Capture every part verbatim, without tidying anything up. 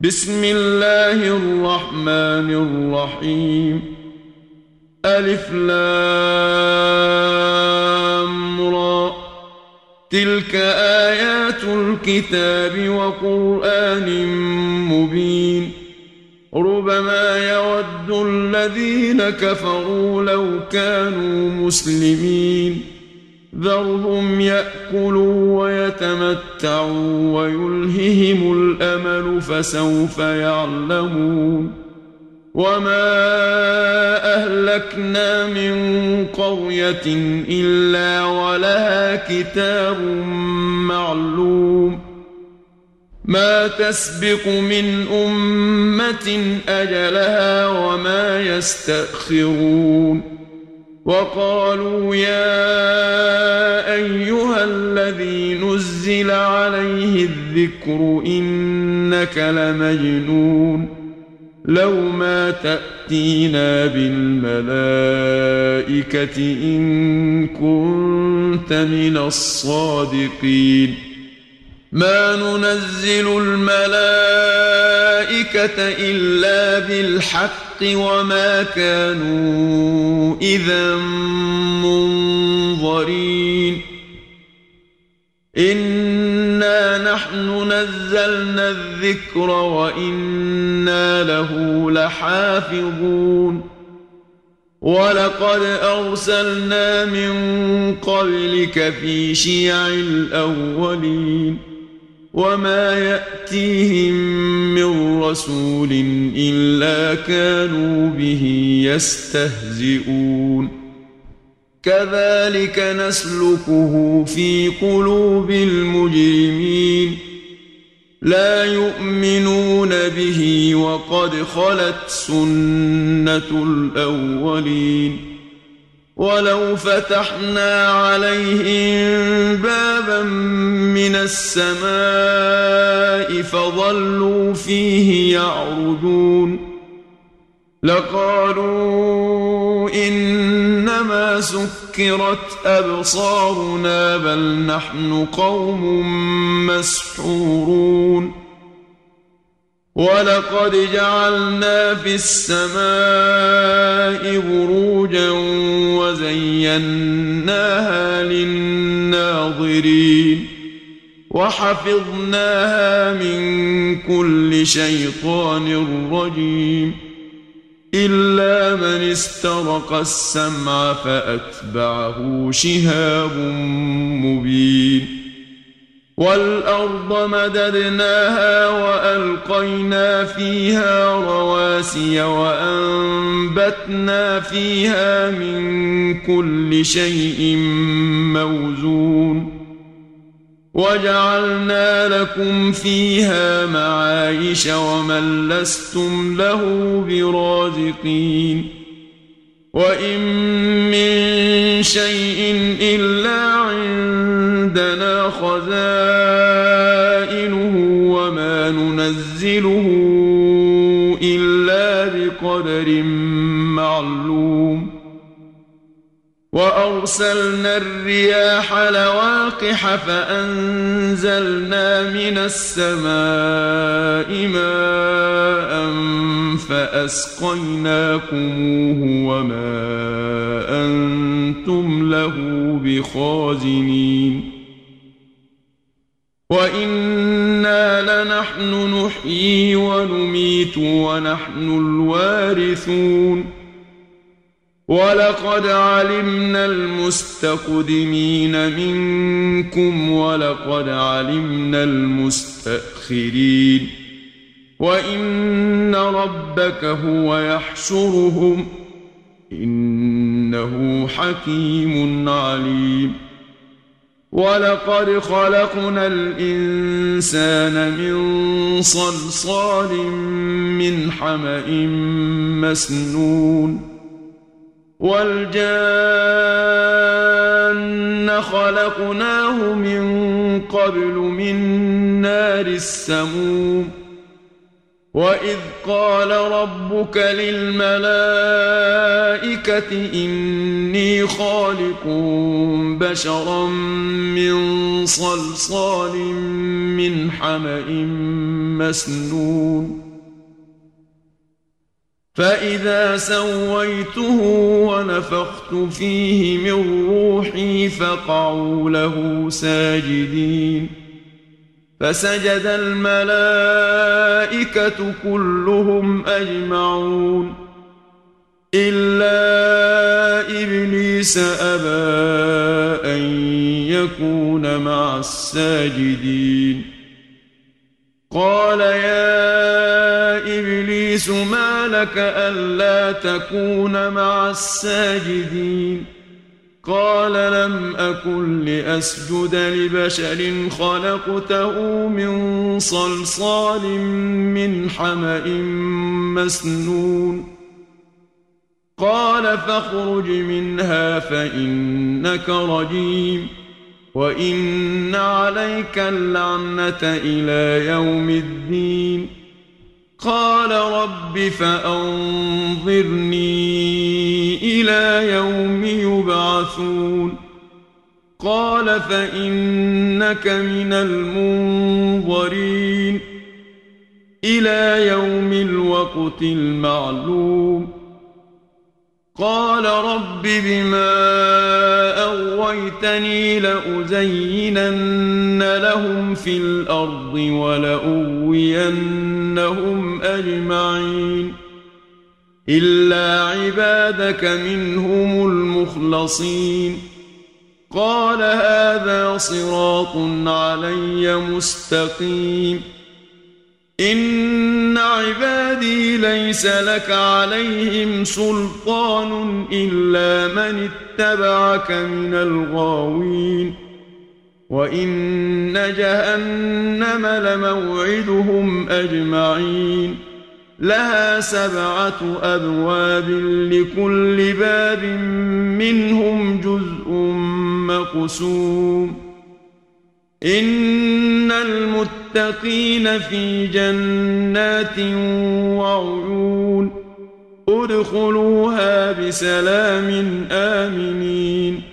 بسم الله الرحمن الرحيم. ألف لام را، تلك آيات الكتاب وقرآن مبين. ربما يود الذين كفروا لو كانوا مسلمين. ذرهم يأكلوا ويتمتعوا ويلههم الأمل فسوف يعلمون. وما أهلكنا من قرية إلا ولها كتاب معلوم. ما تسبق من أمة أجلها وما يستأخرون. وقالوا يا أيها الذي نزل عليه الذكر إنك لمجنون. لو ما تأتينا بالملائكة إن كنت من الصادقين. ما ننزل الملائكة إلا بالحق وما كانوا إذا منظرين. إنا نحن نزلنا الذكر وإنا له لحافظون. ولقد أرسلنا من قبلك في شيع الأولين. وما يأتيهم من رسول إلا كانوا به يستهزئون. كذلك نسلكه في قلوب المجرمين. لا يؤمنون به وقد خلت سنة الأولين. ولو فتحنا عليهم بابا من السماء فظلوا فيه يعرجون لقالوا إنما سكرت أبصارنا بل نحن قوم مسحورون. ولقد جعلنا في السماء بروجا وزيناها للناظرين. وحفظناها من كل شيطان رجيم إلا من استرق السمع فأتبعه شهاب مبين. والأرض مددناها وألقينا فيها رواسي وأنبتنا فيها من كل شيء موزون. وجعلنا لكم فيها معايش ومن لستم له برازقين. وإن من شيء إلا عندنا خزائنه وما ننزله إلا بقدر معلوم. وأرسلنا الرياح لواقح فأنزلنا من السماء ماء فأسقيناكموه وما أنتم له بخازنين. وإنا لنحن نحيي ونميت ونحن الوارثون. ولقد علمنا المستقدمين منكم ولقد علمنا المستأخرين. وإن ربك هو يحشرهم إنه حكيم عليم. ولقد خلقنا الإنسان من صلصال من حمأ مسنون. والجان خلقناه من قبل من نار السموم. وإذ قال ربك للملائكة إني خالق بشرا من صلصال من حمأ مسنون فإذا سويته ونفخت فيه من روحي فقعوا له ساجدين فسجد الملائكة كلهم أجمعون إلا إبليس أبى أن يكون مع الساجدين قال يا إبليس ما لك ألا تكون مع الساجدين قال لم أكن لأسجد لبشر خلقته من صلصال من حمأ مسنون قال فاخرج منها فإنك رجيم وإن عليك اللعنة إلى يوم الدين قال رب فأنظرني إلى يوم يبعثون قال فإنك من المنظرين إلى يوم الوقت المعلوم قال رب بما أغويتني لأزينن لهم في الأرض ولأغوينهم أجمعين إلا عبادك منهم المخلصين قال هذا صراط علي مستقيم إن عبادي ليس لك عليهم سلطان إلا من اتبعك من الغاوين وإن جهنم لموعدهم أجمعين لها سبعة أبواب لكل باب منهم جزء مقسوم إن المتقين في جنات وعيون ادخلوها بسلام آمنين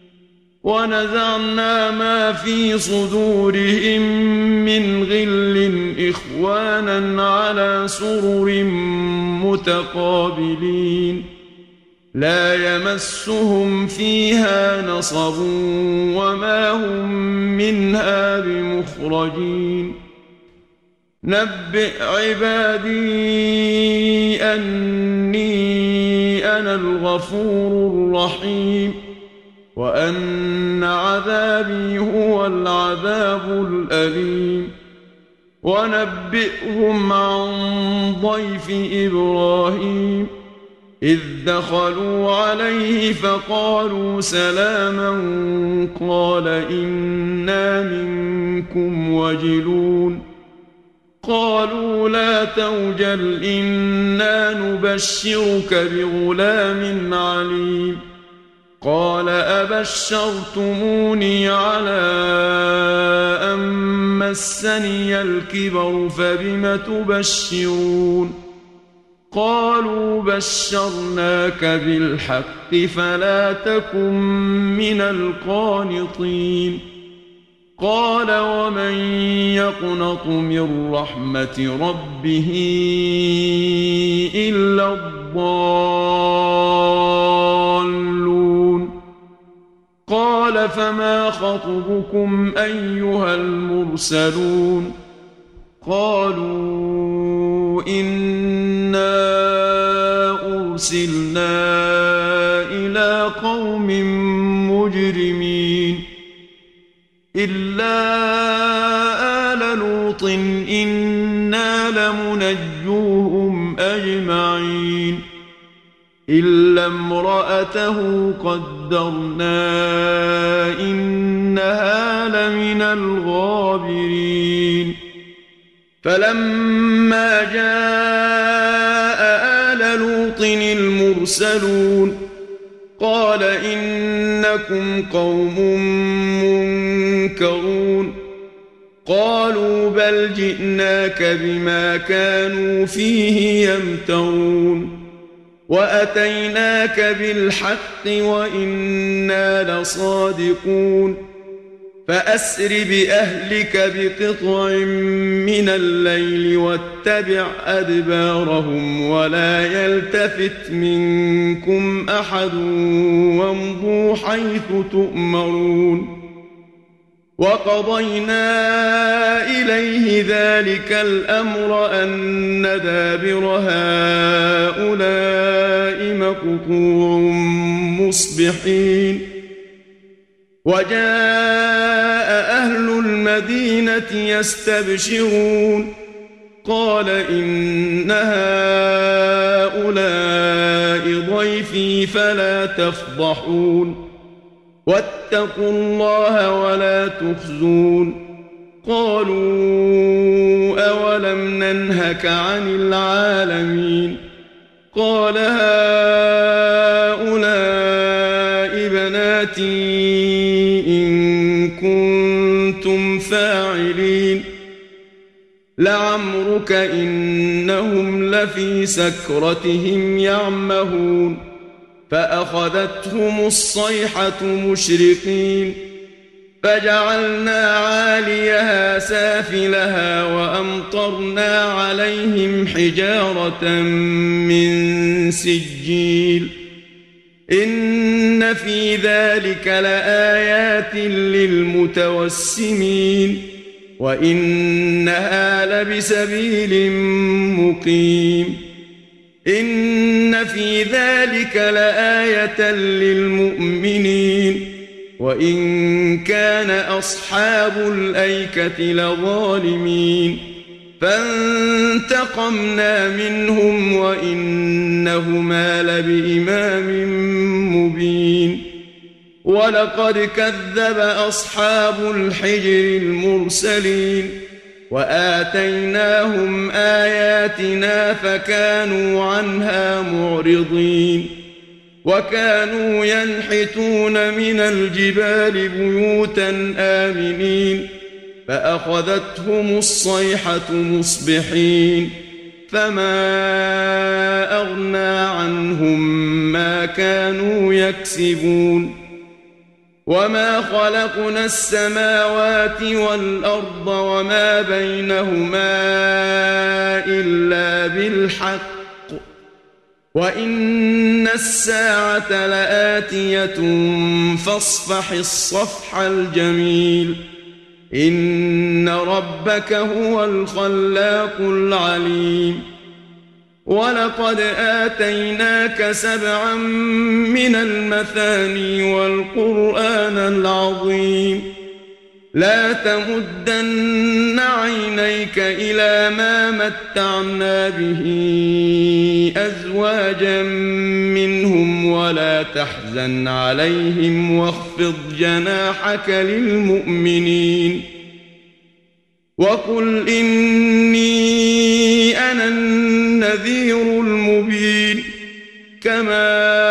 ونزعنا ما في صدورهم من غل إخوانا على سرر متقابلين لا يمسهم فيها نصب وما هم منها بمخرجين نبئ عبادي أني أنا الغفور الرحيم وأن عذابي هو العذاب الأليم ونبئهم عن ضيف إبراهيم إذ دخلوا عليه فقالوا سلاما قال إنا منكم وجلون قالوا لا توجل إنا نبشرك بغلام عليم قال أبشرتموني على أن مسني الكبر فبم تبشرون قالوا بشرناك بالحق فلا تكن من القانطين قال ومن يقنط من رحمة ربه إلا الضالون قال فما خطبكم أيها المرسلون قالوا إنا أرسلنا إلى قوم مجرمين إلا آل لوط إنا لمنجوهم أجمعين إلا امرأته قدرنا إنها لمن الغابرين فلما جاء آل لوط المرسلون قال إنكم قوم منكرون قالوا بل جئناك بما كانوا فيه يمترون وأتيناك بالحق وإنا لصادقون فأسر بأهلك بقطع من الليل واتبع أدبارهم ولا يلتفت منكم أحد وامضوا حيث تؤمرون وقضينا إليه ذلك الأمر أن دابر هؤلاء مقطوع مصبحين وجاء أهل المدينة يستبشرون قال إن هؤلاء ضيفي فلا تفضحون واتقوا الله ولا تخزون قالوا أولم ننهك عن العالمين قال هؤلاء بناتي إن كنتم فاعلين لعمرك إنهم لفي سكرتهم يعمهون فأخذتهم الصيحة مشرقين فجعلنا عاليها سافلها وأمطرنا عليهم حجارة من سجيل إن في ذلك لآيات للمتوسمين وإنها لبسبيل مقيم إن في ذلك لآية للمؤمنين وإن كان أصحاب الأيكة لظالمين فانتقمنا منهم وإنهما لبإمام مبين ولقد كذب أصحاب الحجر المرسلين وآتيناهم آياتنا فكانوا عنها معرضين وكانوا ينحتون من الجبال بيوتا آمنين فأخذتهم الصيحة مصبحين فما أغنى عنهم ما كانوا يكسبون وما خلقنا السماوات والأرض وما بينهما إلا بالحق وإن الساعة لآتية فاصفح الصفح الجميل إن ربك هو الخلاق العليم ولقد آتيناك سبعا من المثاني والقرآن العظيم لا تمدن عينيك إلى ما متعنا به أزواجا منهم ولا تحزن عليهم واخفض جناحك للمؤمنين وقل إني أنا النذير المبين كما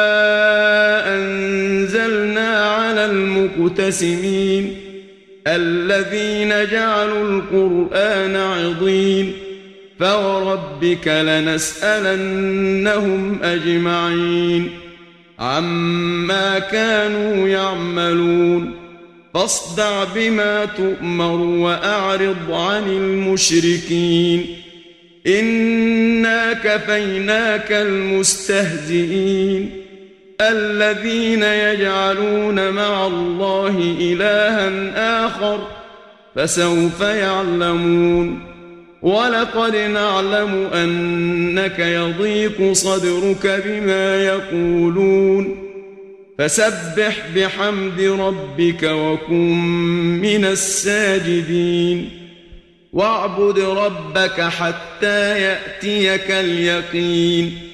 أنزلنا على المقتسمين الذين جعلوا القرآن عضين فوربك لنسألنهم أجمعين عما كانوا يعملون فاصدع بما تؤمر وأعرض عن المشركين إنا كفيناك المستهزئين الذين يجعلون مع الله إلها آخر فسوف يعلمون ولقد نعلم أنك يضيق صدرك بما يقولون فسبح بحمد ربك وكن من الساجدين واعبد ربك حتى يأتيك اليقين